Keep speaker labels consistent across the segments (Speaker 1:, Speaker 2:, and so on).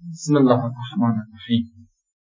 Speaker 1: بسم الله الرحمن الرحیم.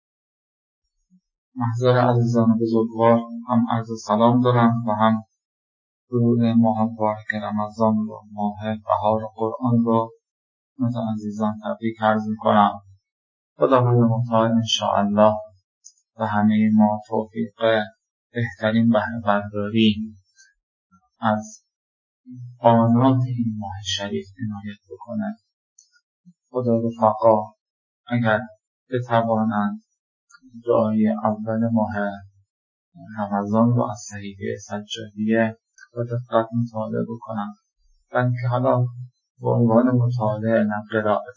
Speaker 1: محضر عزیزان بزرگوار، هم عرض سلام دارم و هم درود ماه مبارک رمضان و ماه بهار قرآن رو خدمت عزیزان تبریک عرض می‌کنم. خداوند متعال انشاءالله و همه ما توفیق بهترین بهره برداری از آنات این ماه شریف عنایت بکنه. خدا رفقا اگر بتوانند دعای اول ماه رمضان رو از صحیفه سجادیه با دقت مطالعه بکنند، بلکه حالا به عنوان مطالعه نه قرائت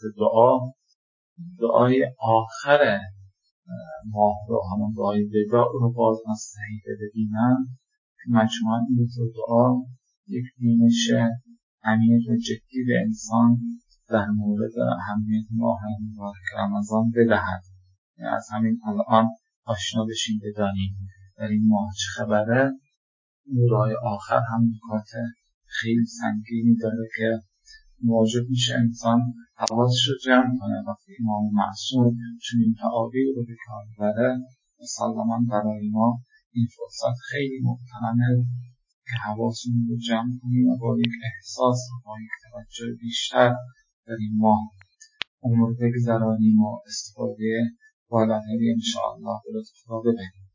Speaker 1: دعای آخر ماه رو، همون دعای وداع رو باز از صحیفه ببینند که مجموعاً این دو دعا یک بینش عمیق و جدی به انسان در مورد اهمیت ماه مبارک رمضان بدهد. از همین الان آشنا بشیم، بدانیم در این ماه چه خبره. این دعای آخر هم نکات خیلی سنگینی داره که موجب میشه انسان حواسش رو جمع کنه. وقتی امام معصوم چون این تعابیر رو به کار بره، مسلماً برای ما این فرصت خیلی مغتنمه که حواسمون رو جمع کنیم و با یک احساس و با یک توجه بیشتر در این ماه امور بگذرانیم و استفاده بالاتری انشاءالله به لطف خدا ببریم.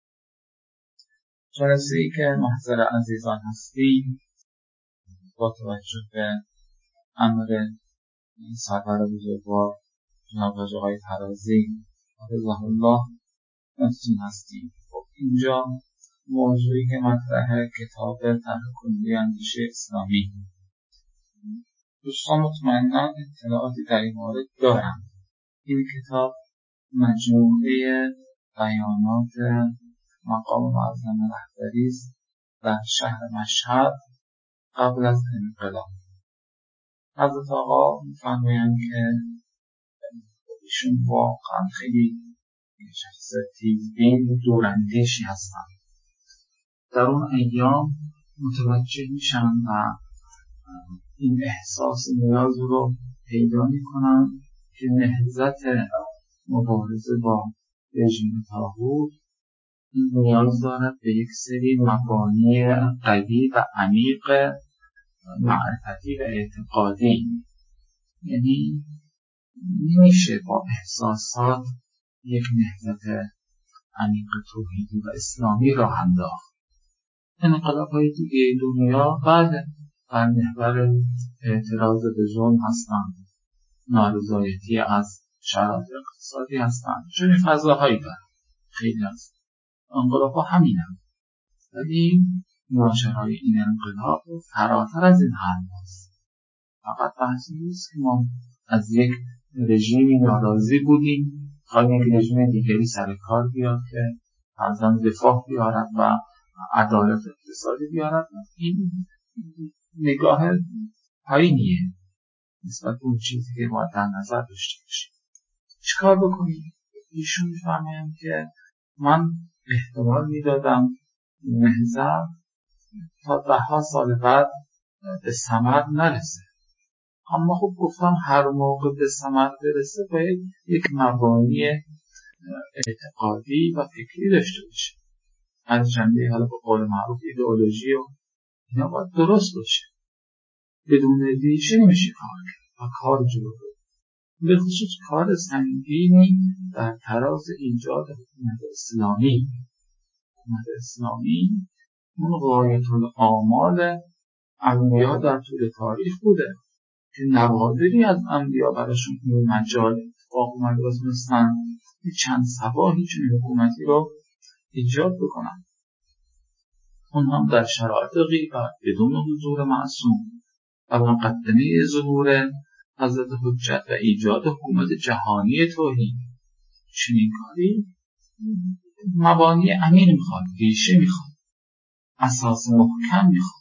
Speaker 1: جلسه ای که محضر عزیزان هستیم با توجه به امر سرور بزرگوار جناب آقای ترازی حفظه الله مسئول هستیم. اینجا موضوعی که مطرحه کتاب طرح کلی اندیشه اسلامی. دوستان مطمئنا اطلاعاتی در این مورد دارم. این کتاب مجموعه بیانات مقام معظم رهبری است در شهر مشهد قبل از انقلاب. حضرت آقا می‌فرمایند که ایشون واقعا خیلی شخص تیزبین و دوراندیشی هستند. در اون ایام متوجه میشن و این احساس نیاز رو پیدا میکنن که نهضت مبارزه با رژیم طاغوت این نیاز دارد به یک سری مبانی قوی و عمیق معرفتی و اعتقادی. یعنی نمیشه با احساسات یک نهضت عمیق توحیدی و اسلامی راه انداخت. انقلاب‌های دیگه دنیا بعد بر محور اعتراض به ظلم هستند، نارضایتی از شرایط اقتصادی هستند، چون فضاهایی دارند. خیلی از انقلاب‌ها همین هم. ولی ماجرای این انقلاب فراتر از این حرف است. فقط بحثی نیست که ما از یک رژیمی ناراضی بودیم، خواهیم یک رژیم دیگری سر کار بیاد که فرزند رفاه بیارد و عدالت اقتصادی بیارد. این نگاه پایینیه نسبت به اون چیزی که باید در نظر داشته باشیم. چیکار بکنیم؟ ایشون می‌فرمایند که من احتمال میدادم نهضت تا 10 سال بعد به ثمر نرسه، اما خب گفتم هر موقع به ثمر برسه باید یک مبانی اعتقادی و فکری داشته باشه. از جنبه حالا به قول معروف ایدئولوژی و اینا باید درست باشه. بدون ریشه نمیشه کار کرد و کار جلو برد. به خصوص کار سنگینی در تراز ایجاد حکومت اسلامی. حکومت اسلامی اون غایت الآمال انبیا در طول تاریخ بوده که نوادری از انبیا براشون این مجال اتفاق اومده و تونستن چند صباحی چون حکومتی رو ایجاد بکنن. اون هم در شرایط غیبت بدون حضور معصوم و مقدمه ظهور حضرت حجت و ایجاد حکومت جهانی توحید. چنین کاری مبانی امیر میخواد، ریشه میخواد، اساس محکم میخواد.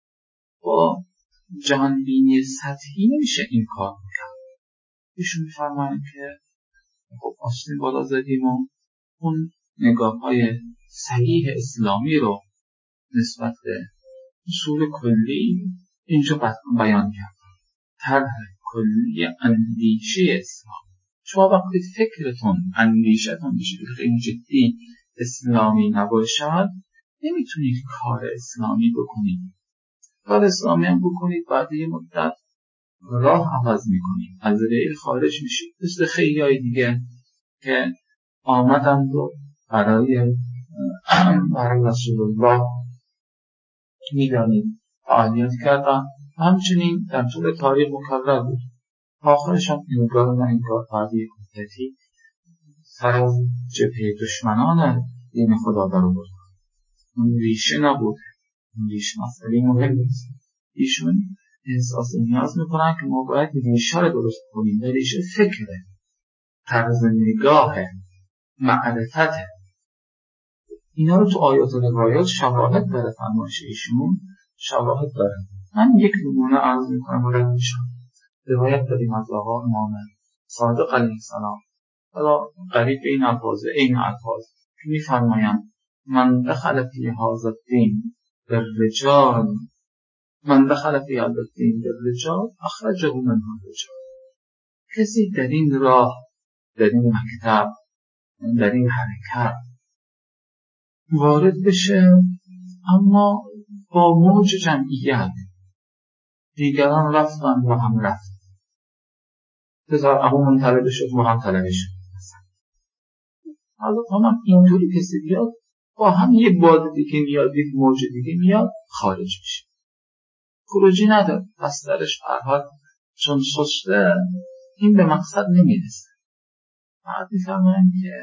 Speaker 1: با جهانبینی سطحی نمیشه این کار میکنه. ایشون میفرمایند که خب آستین بالا زدیم و اون نگاه‌های صحیح اسلامی رو نسبت به اصول کلی اینجا بیان کرد. طرح کلی اندیشه اسلام. شما وقتی فکرتون اندیشتون میشه خیلی جدی اسلامی نباشد نمیتونید کار اسلامی بکنید. کار اسلامی هم بکنید بعد یه مدت راه عوض میکنید، از ریل خارج میشید. مثل خیلی های دیگه که آمدند و برای رسول الله میدانید فعالیت کردن. همچنین در طول تاریخ مکرر بود. آخرش هم انگار بعد یک مدتی سر از جبهه دشمنان دین خدا در آورد. اون ریشه نبود، اون ریشه مسئله مهم نیست. ایشون احساس نیاز میکنن که ما باید ریشه رو درست کنیم. ریشه فکره، طرز نگاهه، معرفته. اینا رو تو آیات و روایات شواهد داره. فرمایش ایشون شواهد داره. من یک نمونه عرض میکنم و رد میشم. روایت داریم از آقا امام صادق علیه السلام، حالا قریب به این الفاظ، این الفاظ که میفرمایند من دخل فی هذا الدین بالرجال، من دخل فی هذا الدین بالرجال اخرجه منه الرجال. کسی در این راه، در این مکتب، در این حرکت وارد بشه اما با موج جمعیت، دیگران رفتن و هم رفت، بذار ابو منطلبه شد و هم طلبه شد. حالا هم اینطوری کسی بیاد با هم یه باد دیگه میاد، یک موج دیگه میاد، خارج میشه، خروجی نداره. پس درش فرحال چون سسته این به مقصد نمیرسه. بعد میفرمایم که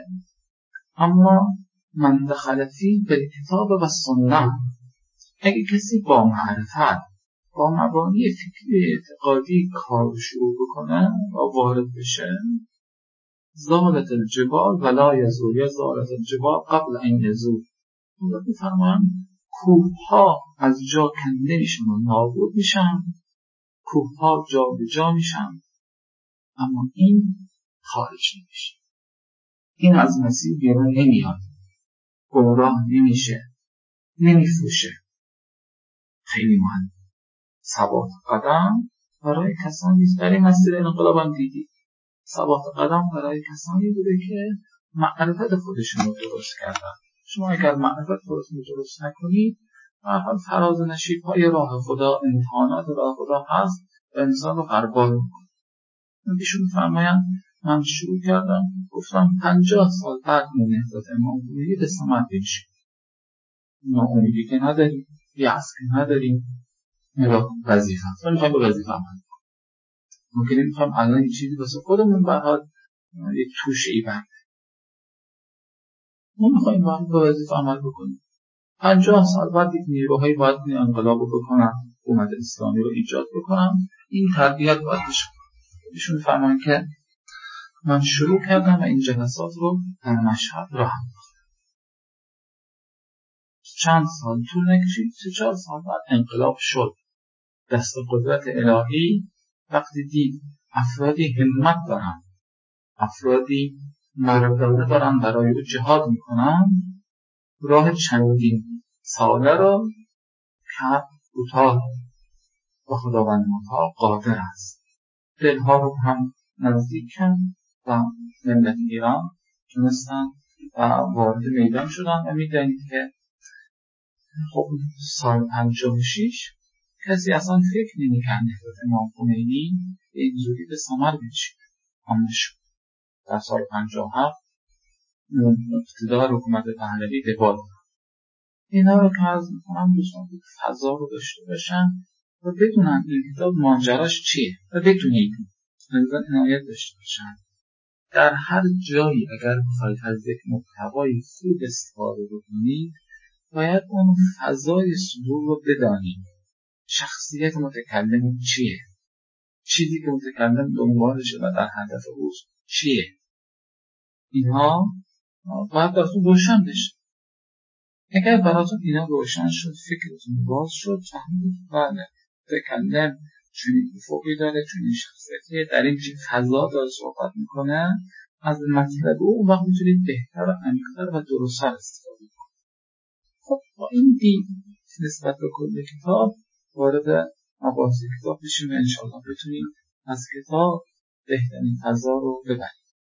Speaker 1: اما من دخل فی بالکتاب و سنت، اگه کسی با معرفت، با مبانی فکری اعتقادی کار شروع بکنه و وارد بشه، زالت الجبال ولا یزول، یا زالت الجبال قبل ان یزول. اونجا میفرمایم کوه ها از جا کنده میشن و نابود میشن، کوه ها جا به جا میشن، اما این خارج نمیشه. این از مسیر بیرون نمیاد، گمراه نمیشه، نمیفروشه. خیلی مهم. ثبات قدم برای کسانی است. در این مسیر انقلاب هم دیدید ثبات قدم برای کسانی بوده که معرفت خودشون رو درست کردن. شما اگر معرفت خودتون رو درست نکنید، حال فراز و نشیب های راه خدا، امتحانات راه خدا هست و انسان رو غربال میکنه. ایشون فرمایند من شروع کردم، گفتم 50 سال بعد این نهضت امام خمینی به ثمر بکشید. ناامیدی که نداریم، یأس که نداریم، نگاه وظیفه است. ما میخوایم به وظیفه عمل کنیم. ممکنه میخوایم الان یه چیزی واسه خودمون به حال یک توشه ای برد. ما میخوایم به وظیفه عمل بکنیم. 50 سال بعد یک نیروهایی باید این انقلاب رو بکنن، حکومت اسلامی رو ایجاد بکنن. این تربیت باید بشه. ایشون فرمان که من شروع کردم و این جلسات رو در مشهد راه انداختم. چند سال طول نکشید، 3-4 سال بعد انقلاب شد. دست قدرت الهی وقتی دید افرادی همت دارن، افرادی مردانه دارن برای او جهاد میکنن، راه چندین ساله رو که کوتاه و خداوند مطاع قادر است. دلها رو هم نزدیک کن و ملت ایران تونستن و وارد میدان شدن و میدانید که خب سال 56 کسی اصلا فکر نمی‌کرد نهضت امام خمینی اینجوری به ثمر برسه. اما شد. در سال 57 اقتدار حکومت پهلوی دفاع کرد. اینا رو که عرض می‌کنم دوستان فضا رو داشته باشن و بدونن این کتاب ماجراش چیه و بدونید لذا عنایت داشته باشن. در هر جایی اگر بخواید از یک محتوای خوب استفاده بکنید باید اون فضای صدور رو بدانید. شخصیت متکلم چیه؟ چیزی که متکلم دنبالشه و در هدف اوست چیه؟ اینها باید براتون روشن بشه. اگر براتون اینا روشن شد، فکرتون باز شد، فهمید بله متکلم چنین افقی داره، چنین شخصیتی در این فضا داره صحبت میکنه، از مطلب او وقت میتونید بهتر و عمیق‌تر و درست‌تر استفاده کنید. خب با این دید نسبت به کل کتاب وارد مباحث کتاب بشیم و انشاءالله بتونیم از کتاب بهترین فضا رو ببریم.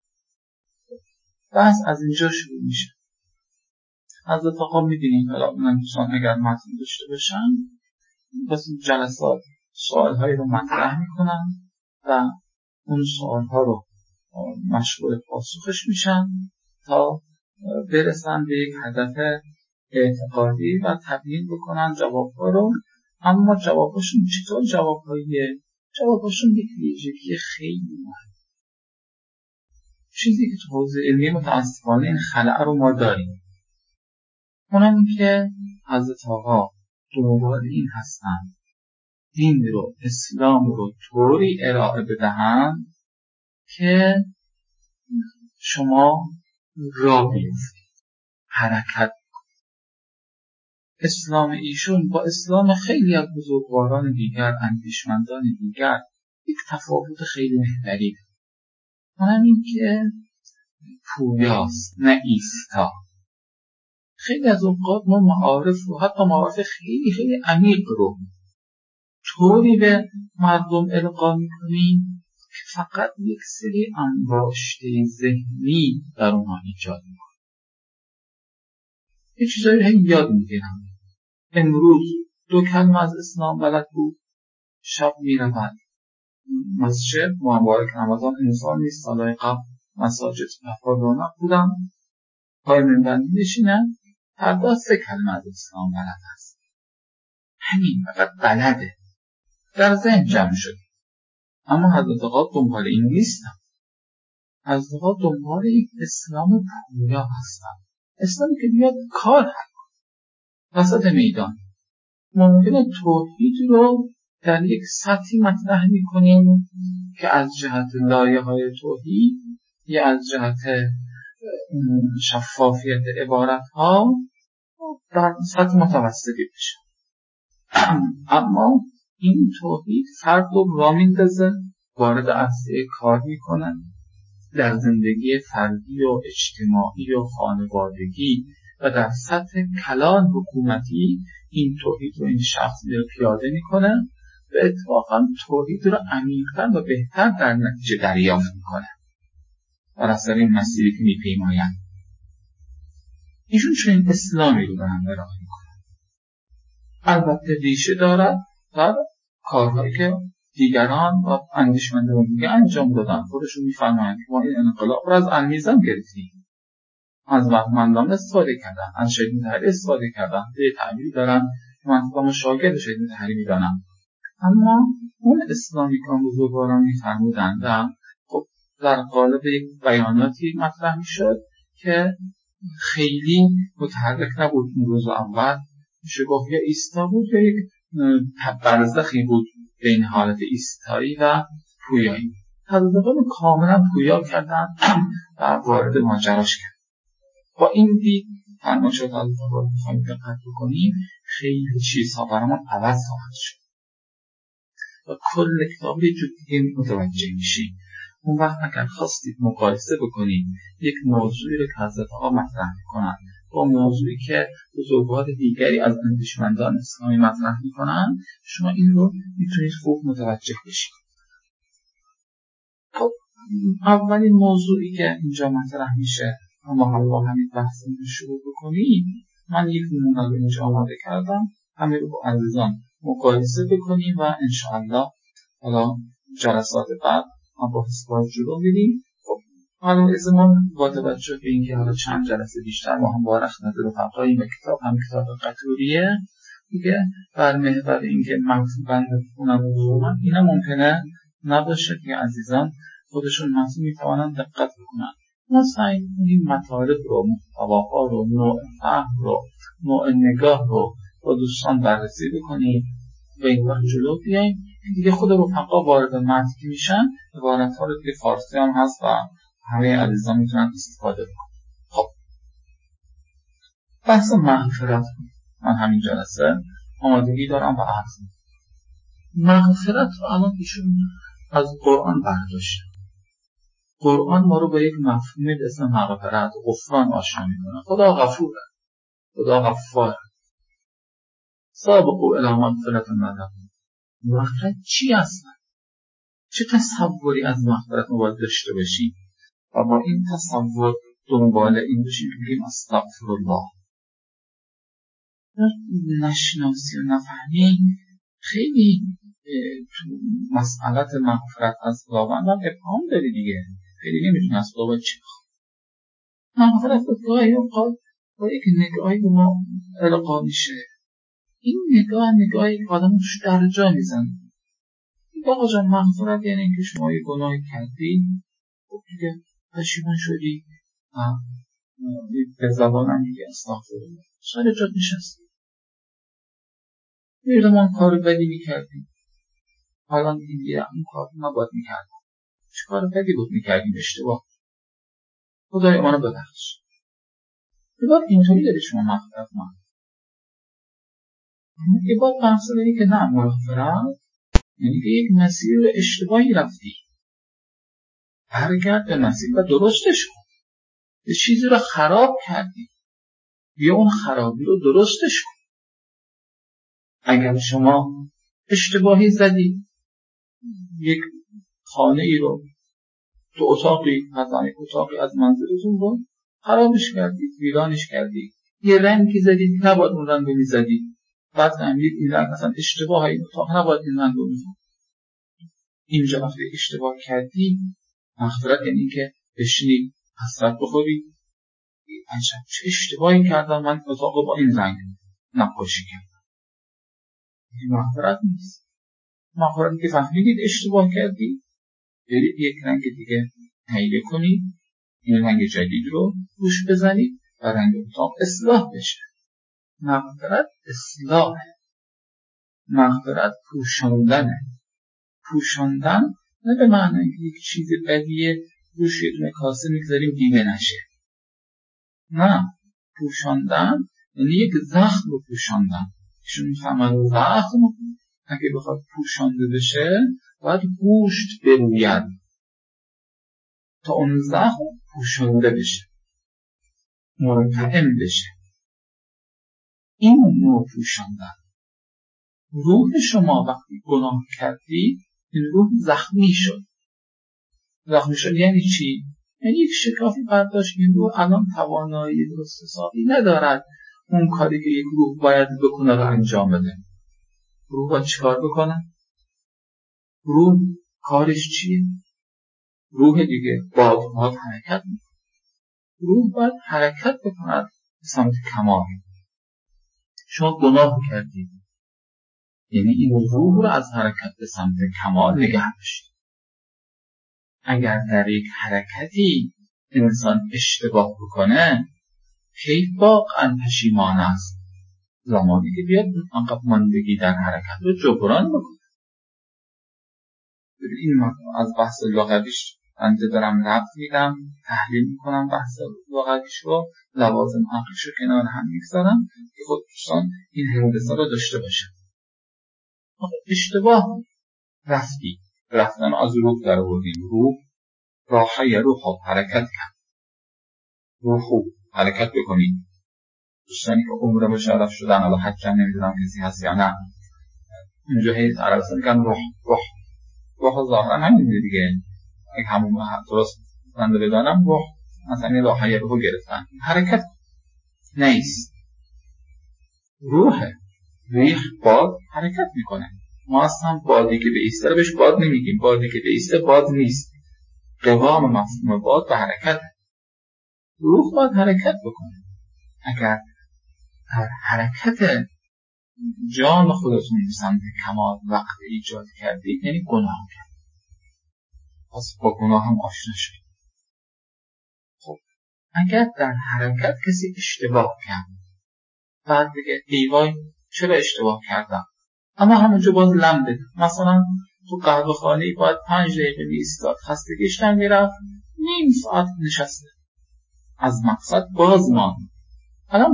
Speaker 1: بحث از اینجا شروع میشه. حضرت آقا میبینید حالا اونم دوستان اگر متن داشته باشن بس جلسات سوالهایی رو مطرح میکنن و اون سوالها رو مشغول پاسخش میشن تا برسن به یک هدف اعتقادی و تبیین بکنن جوابها رو. اما جوابشون چطور جوابهاییه؟ جوابشون یک ویژگی خیلی مهم، چیزی که تو حوزه علمی متاسفانه این خلأ رو ما داریم، اونم این که حضرت آقا دنبال این هستن دین رو، اسلام رو طوری ارائه بدهند که شما راه بیفتید، حرکت. اسلام ایشون با اسلام خیلی از بزرگواران دیگر، اندیشمندان دیگر، یک تفاوت خیلی محوری داره. اونم این که پویاست نه ایستا. خیلی از اوقات ما معارف رو، حتی معارف خیلی خیلی عمیق رو طوری به مردم القا میکنیم که فقط یک سری انباشته ذهنی در اونها ایجاد میکنه. یه چیزایی رو هم یاد میگیرم. امروز 2 کلمه از اسلام بلد بود، شب میرود مسجد مبارک رمضان انسان نیست. سالهای قبل مساجد رونق بودم، پای منبر می‌نشینن، فردا 3 کلمه از اسلام بلد هست. همین فقط بلده، در ذهن جمع شد. اما حضرت آقا دنبال این نیستن. حضرت آقا دنبال یک اسلام پویا هستن، اسلامی که بیاد کار حل کنه وسط میدان. ممکنه توحید رو در یک سطحی مطرح میکنیم که از جهت لایه‌های توحید یا از جهت شفافیت عبارت‌ها در سطح متوسطی بشه. اما این توحید فرد رو را میندازه، وارد عرصه کار میکنه، در زندگی فردی و اجتماعی و خانوادگی و در سطح کلان حکومتی این توحید رو این شخص پیاده میکنه و اتفاقا توحید رو عمیق‌تر و بهتر در نتیجه دریافت میکنه بر اثر این مسیری که میپیماین. ایشون چنین اسلامی رو دارن ارائه میکنن. البته ریشه دارد در کارهایی که دیگران و اندیشمندان دیگه انجام دادن. خودشون میفرمایند که ما این انقلاب رو از المیزان گرفتیم، از بهمندان استفاده کردن، از شهید مطهری استفاده کردن، به تعبیری دارن که من خودم شاگرد شهید مطهری میدانم. اما اون اسلامی که بزرگواران میفرمودند خب در قالب یک بیاناتی مطرح میشد که خیلی متحرک نبود. اون روز اول میشه گفت یا ایستا بود یا یک برزخی بود بین حالت ایستایی و پویایی. حضرت آقا کاملا پویا کردن و وارد ماجراش کردن. با این دید فرمان شد حضرت آقا بخواهیم دقت بکنیم خیلی چیزها برامون عوض خواهد شد و کل کتاب یه جور دیگه متوجه میشیم. اون وقت اگر خواستید مقایسه بکنید یک موضوعی رو که حضرت آقا مطرح میکنن با موضوعی که بزرگوار دیگری از اندیشمندان اسلامی مطرح میکنن، شما این رو میتونید خوب متوجه بشید. خب اولین موضوعی که اینجا مطرح میشه اما با همین بحث رو شروع بکنیم، من یک نمونه رو اینجا آماده کردم، همه رو با عزیزان مقایسه بکنیم و انشاءالله حالا جلسات بعد ما با حساب جلو میریم. خب حالا ازمان با توجه به اینکه حالا چند جلسه بیشتر ما هم بارخ نظر و فقایی و کتاب هم کتاب قطوریه دیگه بر محور اینکه مفهوم بند کنم و اینا ممکنه نباشه که عزیزان خودشون مفهوم میتوانن دقت بکنن. ما سعی کنیم مطالب رو، محتواها رو، نوع فهم رو، نوع نگاه رو با دوستان بررسی بکنیم و این وقت جلو بیاییم دیگه خود رفقا وارد متن میشن، عبارت‌ها رو دیگه فارسی هم هست و همه عزیزان میتونن استفاده بکنن. خب بحث مغفرت، من همین جلسه آمادگی دارم و عرض مغفرت رو الان ایشون از قرآن برداشته. قرآن ما رو با یک مفهومی به اسم مغفرت، غفران آشنا میکنه. خدا غفوره، خدا غفاره. سابقوا الی مغفرة من ربکم. مغفرت چی هستن؟ چه تصوری از مغفرت ما باید داشته باشیم و با این تصور دنبال این بشیم بگیم استغفرالله. نشناسی و نفهمی خیلی تو مسئلت مغفرت از خداوند هم ابهام داری دیگه. خیلی نمیتونی از خداوند چی مغفرت گاهی اوقات با یک نگاهی به ما القا میشه. این نگاهی که آدم توش درجا میزنه. آقا جان مغفرت یعنی اینکه شما یه گناهی کردی، خب دیگه پشیمان شدی، به زبانم میگه استغفرالله، سر جات نشستی. یه زمان کار بدی میکردیم، حالا دیگه این کار نباید میکردم. چه کار بدی بود میکردیم؟ اشتباه. خدای منو ببخش. یه اینطوری داری شما مغفرت ما. یه بار بحث داری که نه، مغفرت یعنی که یک مسیر رو اشتباهی رفتی، برگرد به مسیر و درستش کن. یه چیزی رو خراب کردی، بیا اون خرابی رو درستش کن. اگر شما اشتباهی زدی، یک خانه ای رو تو اتاقی از منزلتون رو خرابش کردی، ویرانش کردی، یه رنگی زدی نباید اون رنگ رو میزدی، بعد فهمیدید این رنگ اصلا اتاق نباید این رنگ رو میزدی. اینجا وقتی اشتباه کردی، مغفرت یعنی که بشینی حسرت بخوری، عجب چه اشتباهی کردم، من اتاق با این رنگ نقاشی کردم. این مغفرت نیست. مغفرت که فهمیدید اشتباه کردی، برید یک رنگ دیگه تهیه کنید، این رنگ جدید رو روش بزنید و رنگ اتاق اصلاح بشه. مغفرت اصلاحه. مغفرت پوشاندن نه به معنی یک چیز بدیه روش یه دونه کاسه میگذاریم دیده نشه. نه، پوشاندن یعنی یک زخم رو پوشاندن. ایشون میفهمن زخم اگه بخواد پوشانده بشه باید گوشت بروید تا اون زخم پوشانده بشه، مرتعم بشه. این نوع پوشاندن. روح شما وقتی گناه کردی، این روح زخمی شد. یعنی چی؟ یعنی یک شکافی برداشت. این روح الان توانایی درست حسابی ندارد اون کاری که یک روح باید بکنه رو انجام بده. روح باید چیکار بکنه؟ روح کارش چیه؟ روح دیگه باید حرکت میکنه. روح باید حرکت بکند به سمت کمال. شما گناه کردید، یعنی این روح رو از حرکت به سمت کمال نگه داشتید. اگر در یک حرکتی انسان اشتباه بکنه، کی واقعا پشیمان است؟ زمانی که بیاد عقب ماندگی در حرکت رو جبران بکنه. این از بحث لغویش بنده دارم ربط میدم، تحلیل میکنم بحث لغویش رو، لوازم عقلیش رو کنار هم میگذارم که خود دوستان این هندسه رو داشته باشن. اشتباه رفتن از روح در آوردیم. روح راحه روح حرکت کرد. روح خوب حرکت بکنید. دوستانی که عمره مشرف شدن، الان حجم نمیدونم کسی هست یا نه، اونجا هیچ عربستان میگن روح ظاهرا همین دیگه. اگه همون درست بنده بدانم، روح مثلا این راحه روح گرفتن، حرکت نیست. ریح باد حرکت میکنه. ما اصلا بادی که به ایسته رو بهش باد نمیگیم. بادی که به ایسته باد نیست. قوام مفهوم باد به حرکت. روح باید حرکت بکنه. اگر در حرکت جان خودتون به سمت کمال وقت ایجاد کردید، یعنی گناه کرد. پس با گناه هم آشنا شد. خب اگر در حرکت کسی اشتباه کرد، بعد بگه ای وای چرا اشتباه کردم، اما همونجا باز لم بده. مثلا تو قهوه خانه‌ای باید 5 دقیقه ایستاد، خستگیش نمیرفت، نیم ساعت نشسته، از مقصد باز ماند. الان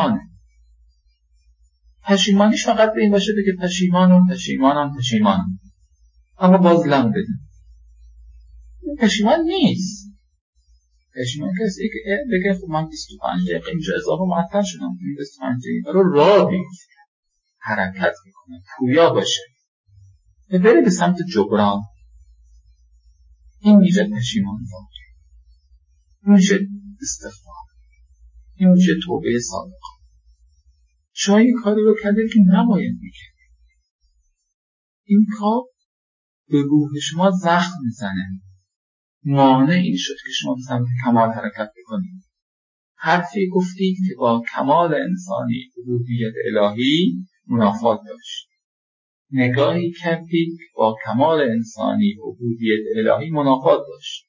Speaker 1: پشیمانیش فقط به این باشه بگه پشیمانم، اما باز لم بده. پشیمان نیست. پشیمان کسی که بگه خب من 25 دقیقه اینجا اضافه معطل شدم، این 25 دقیقه رو راه بیفته، حرکت میکنه، پویا باشه و بره به سمت جبران. این میشه پشیمان. میشه استغفار. این میشه توبه صادقه. شما یه کاری رو کردید که نباید میکرد. این کار به روح شما زخم میزنه. مانع این شد که شما به سمت کمال حرکت بکنید. حرفی گفتید که با کمال انسانی ربوبیت الهی منافات داشت. نگاهی کردید که با کمال انسانی عبودیت الهی منافات داشت.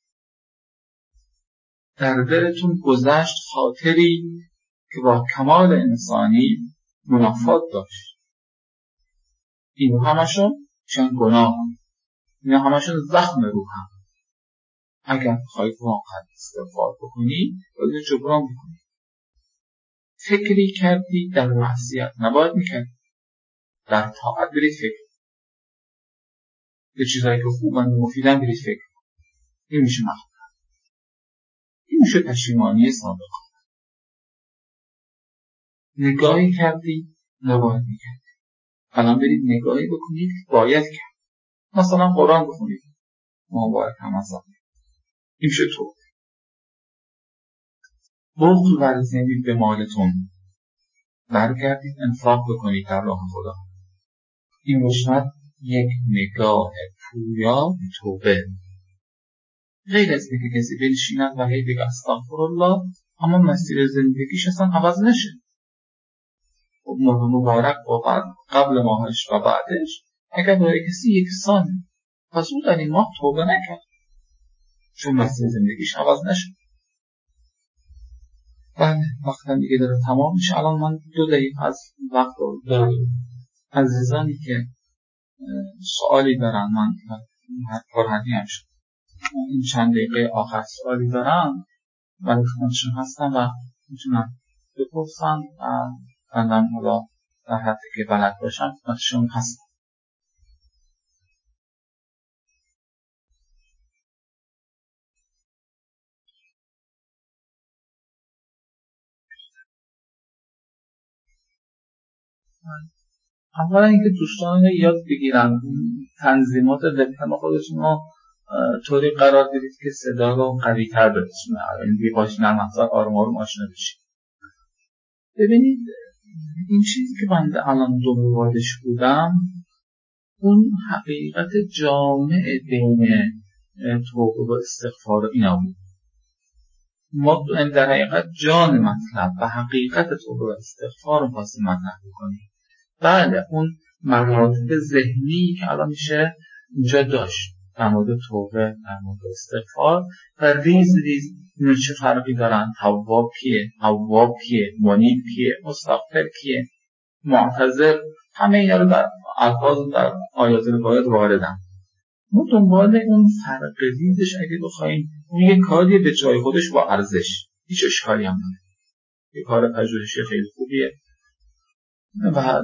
Speaker 1: در دلتون گذشت خاطری که با کمال انسانی منافات داشت. این همشون چند گناه هم. این همشون زخم روح هم. اگر بخواید واقعا استغفار بکنید باید جبران بکنید. فکری کردید در معصیت نباید میکرد. در طاعت برید فکر. به چیزایی که خوبن و مفیدن برید فکر. این میشه مغفرت. این میشه پشیمانی صادقه. نگاهی کردید نباید میکرد. الان برید نگاهی بکنید که باید کرد. مثلا قرآن بخونید. مبارک هم از این میشه تو. بخل ورزید به مالتون. برگردید انفاق بکنید در راه خدا. این میشه یک نگاه پویا به توبه. غیر از اینکه کسی بنشیند و هی بگه استغفرالله اما مسیر زندگیش اصلا عوض نشه. ماه مبارک و قبل ماهش و بعدش اگر برای کسی یکسان پس او در این ماه توبه نکرد چون مسیر زندگیش عوض نشه. بله وقتا دیگه داره تمام میشه. الان من 2 دقیقه از وقت رو داریم. عزیزانی که سوالی دارن من پرهنی هم شد این چند دقیقه آخر سوالی دارم برای خودشون هستم و میتونم بپرسن و بندم حالا در حدی که بلد باشم خودشون هستم. اولا اینکه دوستان یاد بگیرن تنظیمات وبکم خودشون رو طوری قرار بدید که صدا رو قوی‌تر برسونه. این دیگه باش نرم افزار آروم آروم آشنا بشید. ببینید این چیزی که بنده الان دنبالش بودم اون حقیقت جامع بین توبه و استغفار اینا بود. ما در حقیقت جان مطلب و حقیقت توبه و استغفار رو خواستیم مطرح بکنیم. بله اون مراتب ذهنی که الان میشه اینجا داشت در مورد توبه در مورد استغفار و ریز ریز چه فرقی دارن. تواب کیه، اواب کیه، منیب کیه، مستغفر کیه، معتذر، همه اینا رو در الفاظ در آیات روایات واردن. ما دنبال اون فرق ریزش اگه بخوایم اون یه کاری به جای خودش با ارزش هیچ اشکالی هم نداره. یه کار پژوهشی خیلی خوبیه و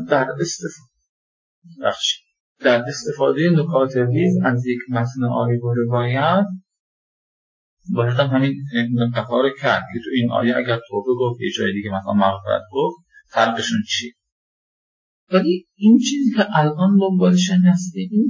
Speaker 1: در استفاده نکات ریز از یک متن آیه و روایت باید هم همین نکته‌ها رو کرد که تو این آیه اگر توبه گفت یه جای دیگه مثلا مغفرت گفت فرقشون چیه. ولی این چیزی که الان دنبالش هستیم این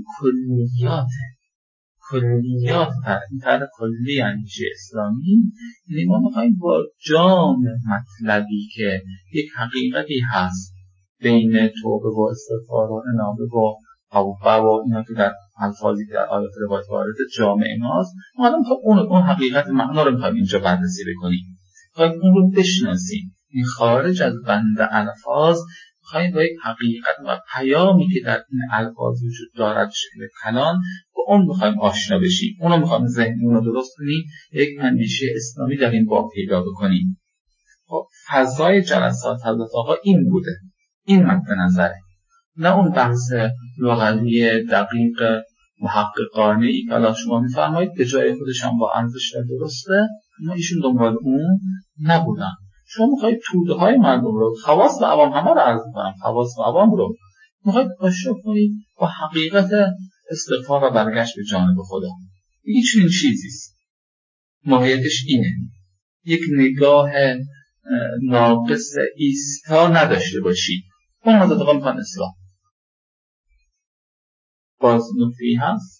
Speaker 1: کلیات در کلی اندیشه اسلامی. یعنی ما میخواییم با جام مطلبی که یک حقیقتی هست بین توبه و استغفار و انابه و توبه و اینا که در الفاظی که در آیات روایت وارد جامع ماست ما الان اون حقیقت معنا رو میخواییم اینجا بررسی بکنیم. میخواییم اون رو بشناسیم. این خارج از بند الفاظ میخواییم با یک حقیقت و پیامی که در این الفاظ وجود دارد شکل کلام با اون میخواییم آشنا بشیم. اون رو میخواییم ذهنمون رو درست کنیم. یک اندیشه اسلامی در این باب پیدا بکنیم. خب فضای جلسات حضرت آقا این بوده. این مد نظره. نه اون بحث لغوی دقیق محققانه‌ای که الان شما میفرمایید به جای خودش هم با ارزش درسته. اما ایشون دنبال اون نبودن. شما میخواید توده های مردم رو خواص و عوام همه رو عرض کنم. خواص و عوام رو میخواید آشنا کنید با حقیقت استغفار و برگشت به جانب خدا. این چنین چیزیست. ماهیتش اینه. یک نگاه ناقص ایستا نداشته باشید. اون حضرت آقا میخوان اصلاح. باز نکته‌ای هست